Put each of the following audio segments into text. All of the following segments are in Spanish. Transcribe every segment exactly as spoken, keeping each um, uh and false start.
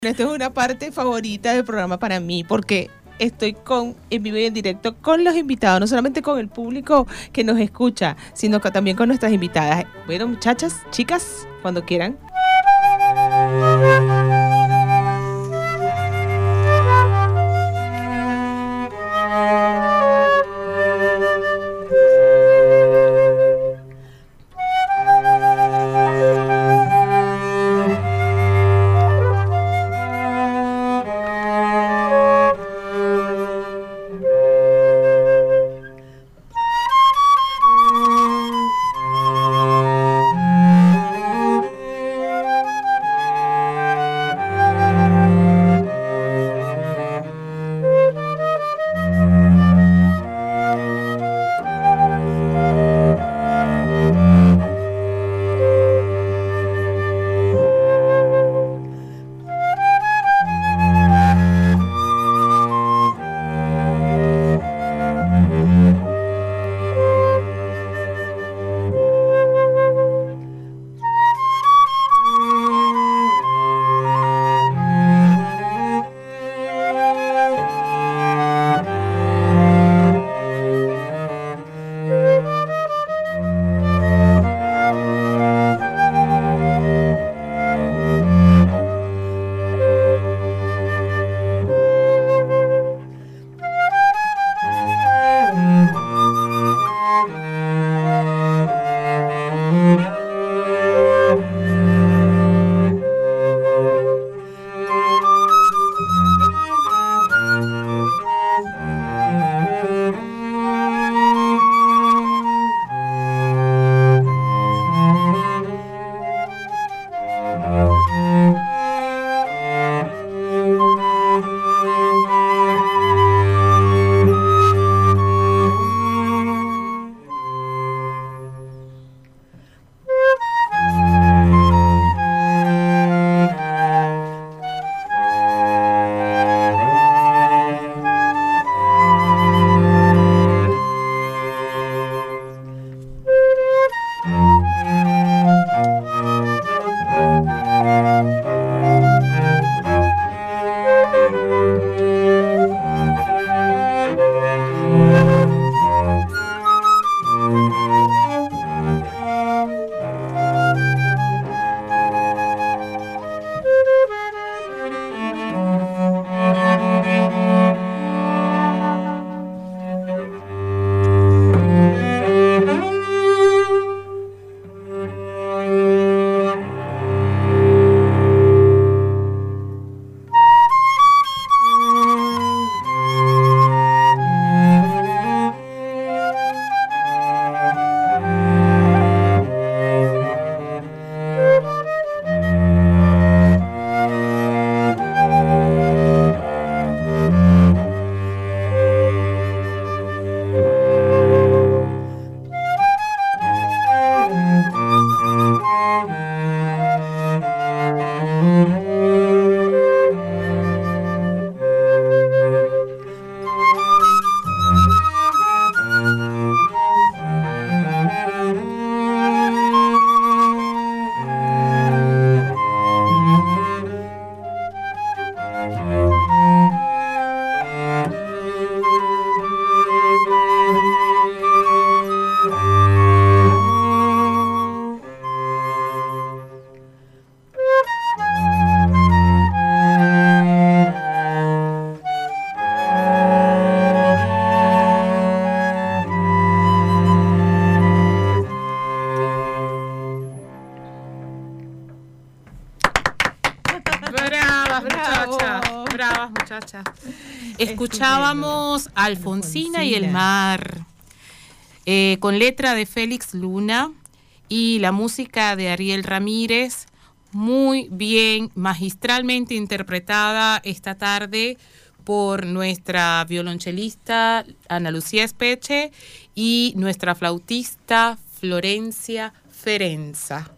Esta es una parte favorita del programa para mí porque estoy con, en vivo y en directo con los invitados, no solamente con el público que nos escucha, sino que también con nuestras invitadas. Bueno, muchachas, chicas, cuando quieran. Escuchábamos Alfonsina y el mar, eh, con letra de Félix Luna y la música de Ariel Ramírez, muy bien, magistralmente interpretada esta tarde por nuestra violonchelista Ana Lucía Espeche y nuestra flautista Florencia Ferenza,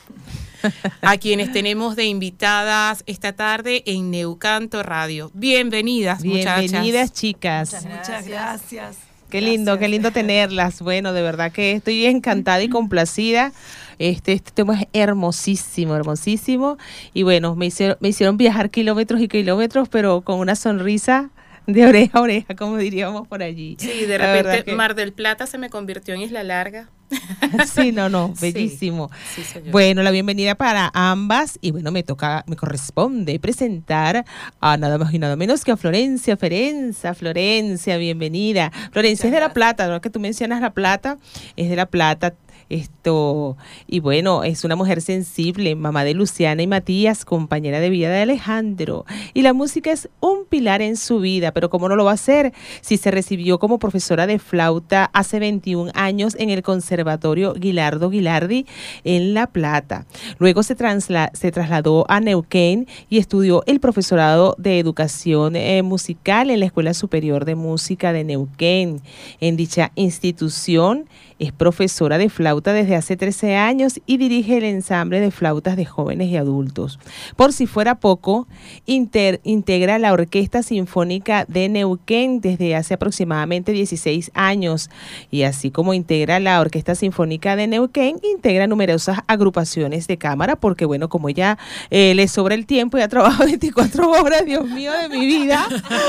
a quienes tenemos de invitadas esta tarde en Neucanto Radio. Bienvenidas, muchachas. Bienvenidas, chicas. Muchas, muchas gracias. Qué lindo, gracias. qué lindo tenerlas. Bueno, de verdad que estoy encantada y complacida Este, este tema es hermosísimo, hermosísimo. Y bueno, me hicieron, me hicieron viajar kilómetros y kilómetros, pero con una sonrisa de oreja a oreja, como diríamos por allí. Sí, de repente que... Mar del Plata se me convirtió en Isla Larga. Sí, no, no, bellísimo. Sí, sí, bueno, la bienvenida para ambas y bueno, me toca, me corresponde presentar a nada más y nada menos que a Florencia Ferenza. Florencia, bienvenida. Florencia es de La Plata, ¿no? Que tú mencionas La Plata, es de La Plata. Esto, y bueno, es una mujer sensible, mamá de Luciana y Matías, compañera de vida de Alejandro. Y la música es un pilar en su vida, pero ¿cómo no lo va a hacer si se recibió como profesora de flauta hace veintiún años en el Conservatorio Guilardo Guilardi en La Plata? Luego se, transla se trasladó a Neuquén y estudió el profesorado de educación eh, musical en la Escuela Superior de Música de Neuquén. En dicha institución es profesora de flauta desde hace trece años y dirige el ensamble de flautas de jóvenes y adultos. Por si fuera poco, inter, integra la Orquesta Sinfónica de Neuquén desde hace aproximadamente dieciséis años. Y así como integra la Orquesta Sinfónica de Neuquén, integra numerosas agrupaciones de cámara, porque bueno, como ya eh, le sobra el tiempo, ya trabajo veinticuatro horas, Dios mío, de mi vida.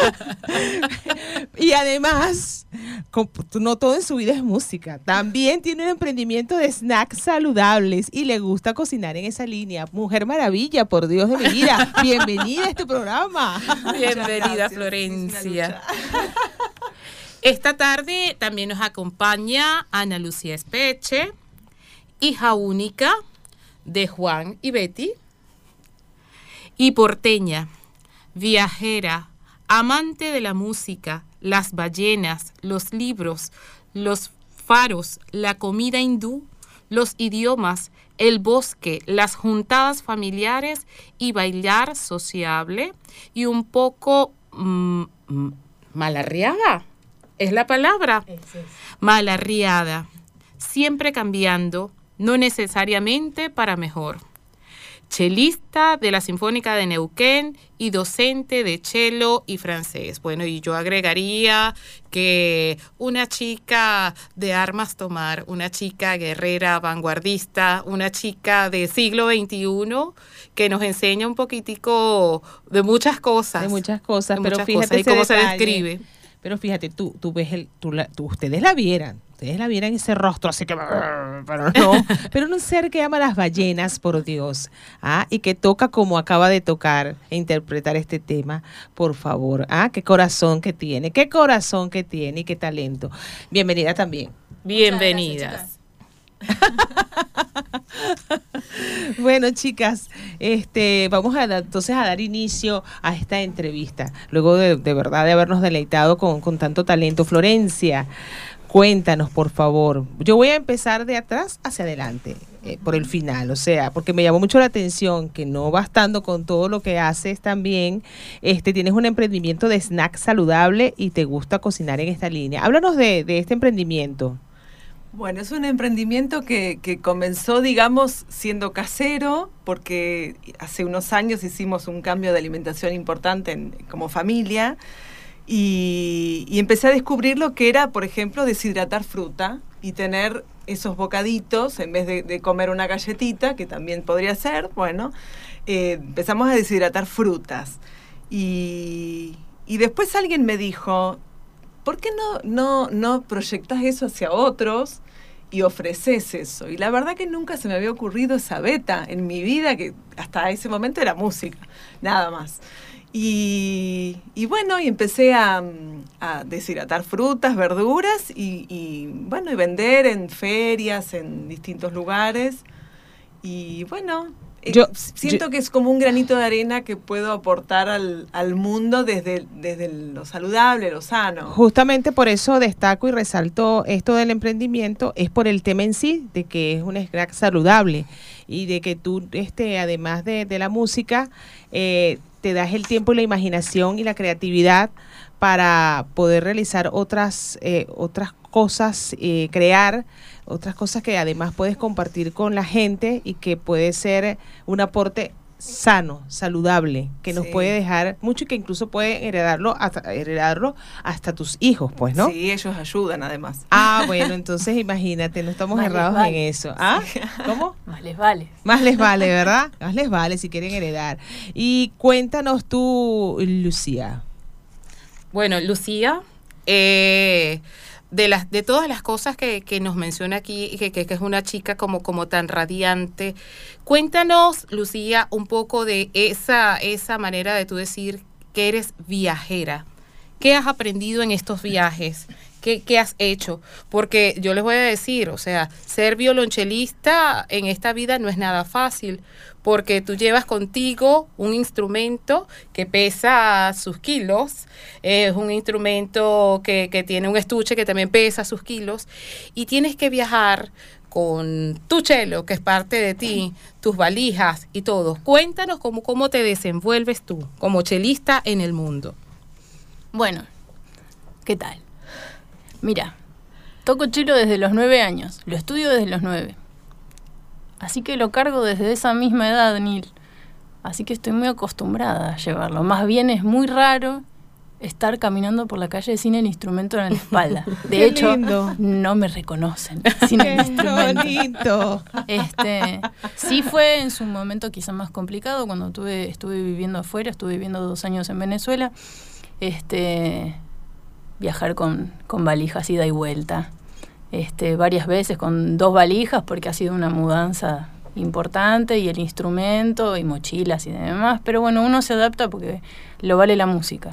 Y además, no todo en su vida es música. También tiene un emprendimiento de snacks saludables y le gusta cocinar en esa línea. Mujer maravilla, por Dios de mi vida. Bienvenida a este programa. Bienvenida, Florencia. Esta tarde también nos acompaña Ana Lucía Espeche, hija única de Juan y Betty, y porteña, viajera, amante de la música, las ballenas, los libros, los faros, la comida hindú, los idiomas, el bosque, las juntadas familiares y bailar sociable y un poco mmm, malarriada, es la palabra, es, es. malarriada, siempre cambiando, no necesariamente para mejor. Chelista de la Sinfónica de Neuquén y docente de cello y francés. Bueno, y yo agregaría que una chica de armas tomar, una chica guerrera, vanguardista, una chica del siglo veintiuno que nos enseña un poquitico de muchas cosas. De muchas cosas, de pero muchas fíjate cosas, y cómo se describe. Pero fíjate, tú, tú ves el, tú la, tú, ustedes la vieran. Ustedes la vieran ese rostro, así que... Pero no, pero un ser que ama a las ballenas, por Dios, ¿ah? Y que toca como acaba de tocar e interpretar este tema, por favor, ¿ah? Qué corazón que tiene, qué corazón que tiene y qué talento. Bienvenida también. Bienvenidas. Bueno, chicas, este, vamos a dar, entonces a dar inicio a esta entrevista, luego de, de verdad de habernos deleitado con, con tanto talento. Florencia, cuéntanos, por favor. Yo voy a empezar de atrás hacia adelante, eh, por el final, o sea, porque me llamó mucho la atención que no bastando con todo lo que haces también, este, tienes un emprendimiento de snack saludable y te gusta cocinar en esta línea. Háblanos de, de este emprendimiento. Bueno, es un emprendimiento que, que comenzó, digamos, siendo casero, porque hace unos años hicimos un cambio de alimentación importante en, como familia, y, y empecé a descubrir lo que era, por ejemplo, deshidratar fruta y tener esos bocaditos, en vez de, de comer una galletita, que también podría ser, bueno, eh, empezamos a deshidratar frutas. Y, y después alguien me dijo... ¿Por qué no, no, no proyectas eso hacia otros y ofreces eso? Y la verdad que nunca se me había ocurrido esa beta en mi vida, que hasta ese momento era música, nada más. Y, y bueno, y empecé a, a deshidratar frutas, verduras y, y bueno, y vender en ferias, en distintos lugares. Y bueno... Yo siento yo, que es como un granito de arena que puedo aportar al, al mundo desde, desde lo saludable, lo sano. Justamente por eso destaco y resalto esto del emprendimiento, es por el tema en sí, de que es un snack saludable y de que tú, este, además de, de la música, eh, te das el tiempo y la imaginación y la creatividad para poder realizar otras, eh, otras cosas, eh, crear otras cosas que además puedes compartir con la gente y que puede ser un aporte sano, saludable, que nos Sí. puede dejar mucho y que incluso puede heredarlo hasta, heredarlo hasta tus hijos, pues, ¿no? Sí, ellos ayudan además. Ah, bueno, entonces imagínate, no estamos Más les errados vale. en eso. ¿Ah? ¿Cómo? Más les vale. Más les vale, ¿verdad? Más les vale si quieren heredar. Y cuéntanos tú, Lucía. Bueno, Lucía, eh, de las de todas las cosas que, que nos menciona aquí, que, que, que es una chica como, como tan radiante, cuéntanos, Lucía, un poco de esa, esa manera de tú decir que eres viajera. ¿Qué has aprendido en estos viajes? ¿Qué, qué has hecho? Porque yo les voy a decir, o sea, ser violonchelista en esta vida no es nada fácil, porque tú llevas contigo un instrumento que pesa sus kilos, es un instrumento que, que tiene un estuche que también pesa sus kilos, y tienes que viajar con tu cello, que es parte de ti, tus valijas y todo. Cuéntanos cómo, cómo te desenvuelves tú como chelista en el mundo. Bueno, ¿qué tal? Mira, toco cello desde los nueve años, lo estudio desde los nueve. Así que lo cargo desde esa misma edad, Nil. Así que estoy muy acostumbrada a llevarlo. Más bien es muy raro estar caminando por la calle sin el instrumento en la espalda. De Qué hecho, lindo. no me reconocen sin el ¡Qué instrumento. bonito! Este, sí fue en su momento quizá más complicado cuando tuve, estuve viviendo afuera, estuve viviendo dos años en Venezuela. Este, viajar con, con valijas ida y vuelta. Este, varias veces con dos valijas porque ha sido una mudanza importante y el instrumento y mochilas y demás, pero bueno, uno se adapta porque lo vale la música.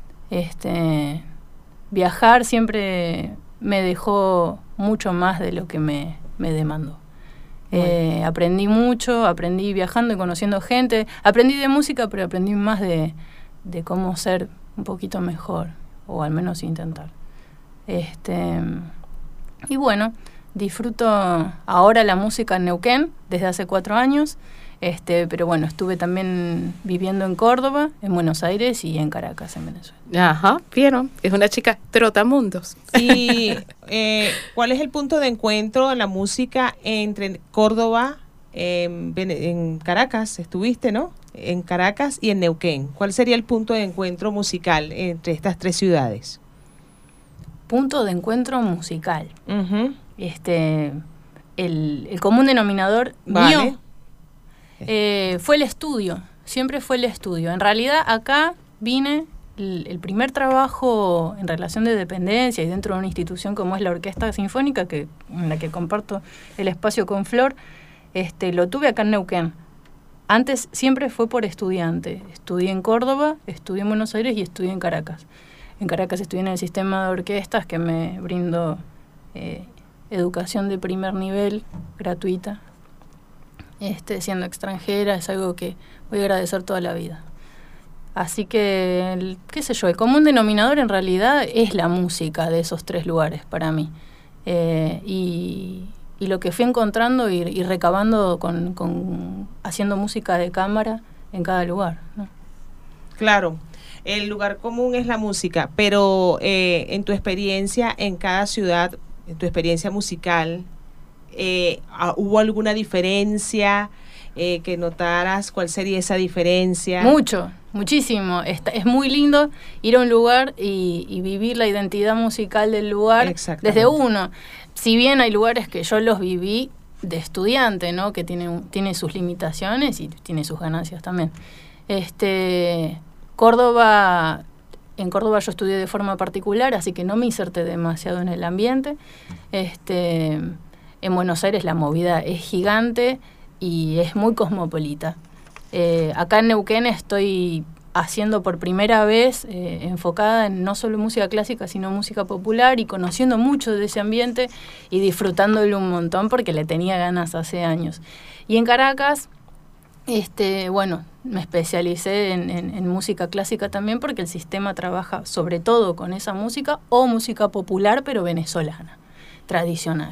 Este, viajar siempre me dejó mucho más de lo que me, me demandó. Bueno. Eh, aprendí mucho, aprendí viajando y conociendo gente, aprendí de música, pero aprendí más de, de cómo ser un poquito mejor, o al menos intentar. Este... Y bueno, disfruto ahora la música en Neuquén desde hace cuatro años, este, pero bueno, estuve también viviendo en Córdoba, en Buenos Aires y en Caracas, en Venezuela. Ajá, vieron, es una chica trotamundos. Y eh, ¿cuál es el punto de encuentro en la música entre Córdoba, en, en Caracas, estuviste, ¿no? En Caracas y en Neuquén. ¿Cuál sería el punto de encuentro musical entre estas tres ciudades? Punto de encuentro musical. Uh-huh. Este, el, el común denominador Vale. mío eh, fue el estudio, siempre fue el estudio. En realidad acá vine, el, el primer trabajo en relación de dependencia y dentro de una institución como es la Orquesta Sinfónica, que, en la que comparto el espacio con Flor, este, lo tuve acá en Neuquén. Antes siempre fue por estudiante. Estudié en Córdoba, estudié en Buenos Aires y estudié en Caracas. En Caracas estudié en el sistema de orquestas que me brindó eh, educación de primer nivel gratuita. Este, siendo extranjera es algo que voy a agradecer toda la vida. Así que, el, qué sé yo, el común denominador en realidad es la música de esos tres lugares para mí. Eh, y, y lo que fui encontrando y, y recabando con, con haciendo música de cámara en cada lugar, ¿no? Claro. El lugar común es la música, pero eh, en tu experiencia en cada ciudad, en tu experiencia musical, eh, ¿hubo alguna diferencia eh, que notaras? ¿Cuál sería esa diferencia? Mucho, muchísimo. Está, es muy lindo ir a un lugar y, y vivir la identidad musical del lugar desde uno. Si bien hay lugares que yo los viví de estudiante, ¿no? Que tiene, tiene sus limitaciones y tiene sus ganancias también. Este... Córdoba, en Córdoba yo estudié de forma particular, así que no me inserté demasiado en el ambiente. Este, en Buenos Aires la movida es gigante y es muy cosmopolita. Eh, acá en Neuquén estoy haciendo por primera vez, eh, enfocada en no solo música clásica, sino música popular y conociendo mucho de ese ambiente y disfrutándolo un montón porque le tenía ganas hace años. Y en Caracas... Este, bueno, me especialicé en, en, en música clásica también porque el sistema trabaja sobre todo con esa música o música popular pero venezolana, tradicional.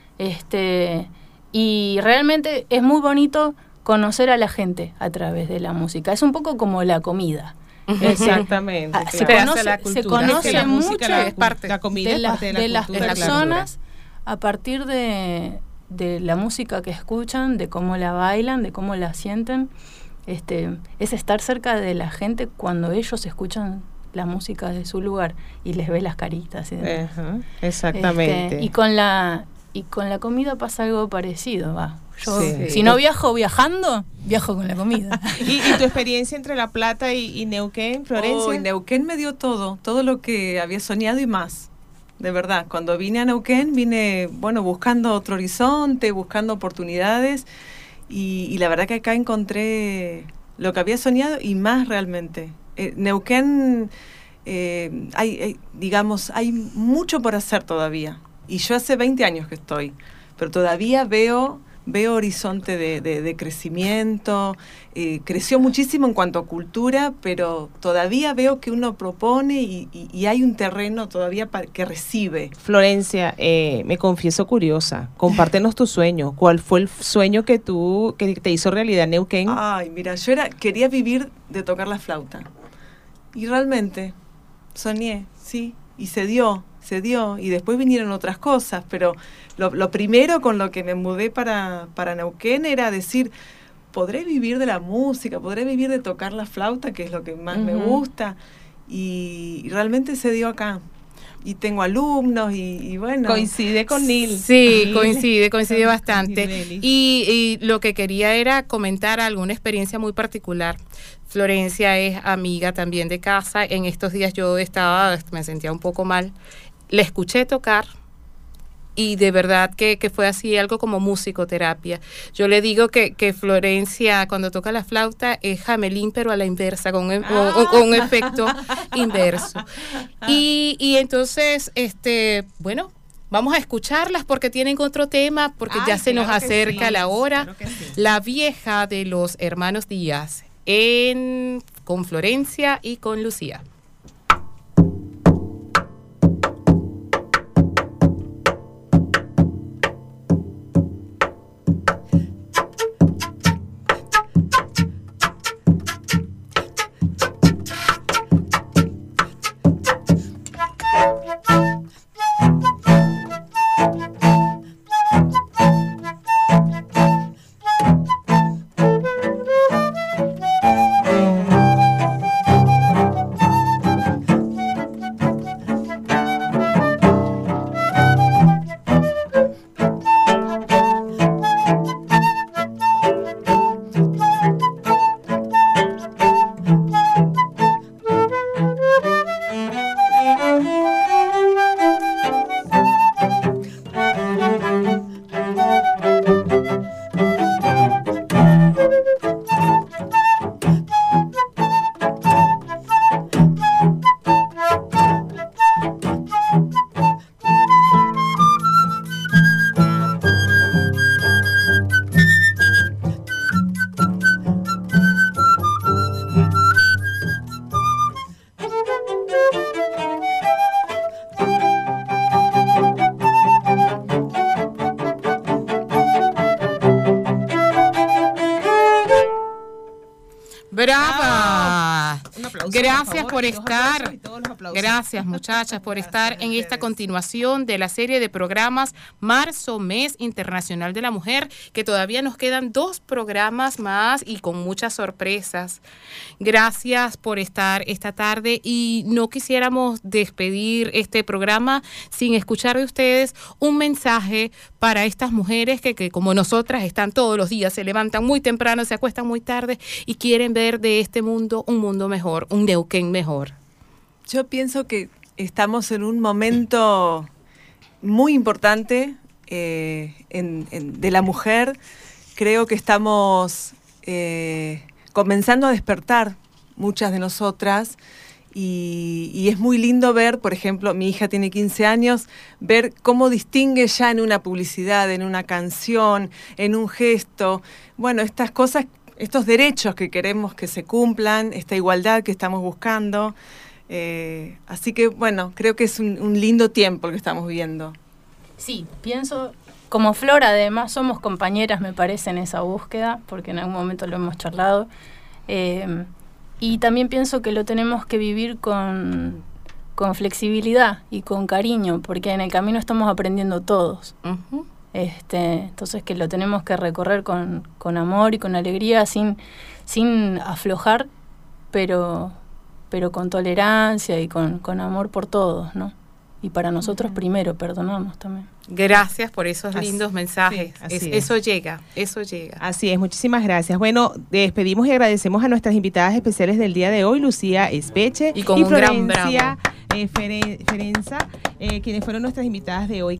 Este, y realmente es muy bonito conocer a la gente a través de la música. Es un poco como la comida. Exactamente. Ah, se claro. conoce, la se conoce la mucho música, la, es parte la comida de, es la, parte de, la de las cultura, personas a partir de... de la música que escuchan, de cómo la bailan, de cómo la sienten. este, es estar cerca de la gente cuando ellos escuchan la música de su lugar y les ves las caritas. Y demás. Uh-huh, exactamente. Este, y con la y con la comida pasa algo parecido, va. Yo, sí. Si no viajo viajando, viajo con la comida. ¿Y, y tu experiencia entre La Plata y, y Neuquén, Florencia? Oh, y Neuquén me dio todo, todo lo que había soñado y más. De verdad, cuando vine a Neuquén, vine, bueno, buscando otro horizonte, buscando oportunidades, y, y la verdad que acá encontré lo que había soñado y más realmente. Eh, Neuquén, eh, hay, hay, digamos, hay mucho por hacer todavía. Y yo hace veinte años que estoy, pero todavía veo, veo horizonte de, de, de crecimiento. Eh, creció muchísimo en cuanto a cultura, pero todavía veo que uno propone y, y, y hay un terreno todavía para, que recibe. Florencia, eh, me confieso curiosa. Compártenos tu sueño. ¿Cuál fue el sueño que tú que te hizo realidad en Neuquén? Ay, mira, yo era quería vivir de tocar la flauta. Y realmente soñé, sí, y se dio. se dio, y después vinieron otras cosas, pero lo, lo primero con lo que me mudé para, para Neuquén era decir, podré vivir de la música, podré vivir de tocar la flauta, que es lo que más uh-huh. me gusta, y, y realmente se dio acá. Y tengo alumnos y, y bueno... Coincide con Nil. Sí, Nil. coincide, coincide bastante. Y, y lo que quería era comentar alguna experiencia muy particular. Florencia es amiga también de casa. En estos días yo estaba, me sentía un poco mal. La escuché tocar y de verdad que, que fue así algo como musicoterapia. Yo le digo que, que Florencia cuando toca la flauta es Jamelín pero a la inversa, con, un, ah. con, con un efecto inverso. Y, y entonces, este, bueno, vamos a escucharlas porque tienen otro tema, porque Ay, ya se claro nos acerca sí, la hora. Claro sí. La vieja de los hermanos Díaz, en, con Florencia y con Lucía. ¡Brava! Un aplauso, gracias por, favor, por estar. Gracias, muchachas, por estar en esta continuación de la serie de programas Marzo, Mes Internacional de la Mujer, que todavía nos quedan dos programas más y con muchas sorpresas. Gracias por estar esta tarde y no quisiéramos despedir este programa sin escuchar de ustedes un mensaje para estas mujeres que, que como nosotras están todos los días, se levantan muy temprano, se acuestan muy tarde y quieren ver de este mundo un mundo mejor, un Neuquén mejor. Yo pienso que estamos en un momento muy importante eh, en, en, de la mujer. Creo que estamos eh, comenzando a despertar muchas de nosotras y, y es muy lindo ver, por ejemplo, mi hija tiene quince años, ver cómo distingue ya en una publicidad, en una canción, en un gesto, bueno, estas cosas, estos derechos que queremos que se cumplan, esta igualdad que estamos buscando. Eh, así que, bueno, creo que es un, un lindo tiempo el que estamos viviendo. Sí, pienso, como Flor, además somos compañeras, me parece, en esa búsqueda, porque en algún momento lo hemos charlado. Eh, y también pienso que lo tenemos que vivir con, con flexibilidad y con cariño, porque en el camino estamos aprendiendo todos. Uh-huh. Este, entonces que lo tenemos que recorrer con, con amor y con alegría, sin, sin aflojar, pero, pero con tolerancia y con, con amor por todos, ¿no? Y para nosotros primero, perdonarnos también. Gracias por esos así, lindos mensajes. sí, es, es. Eso llega, eso llega. Así es, muchísimas gracias. Bueno, despedimos y agradecemos a nuestras invitadas especiales del día de hoy, Lucía Espeche y, con y un Florencia gran bravo. eh, Feren, Ferenza, eh, quienes fueron nuestras invitadas de hoy.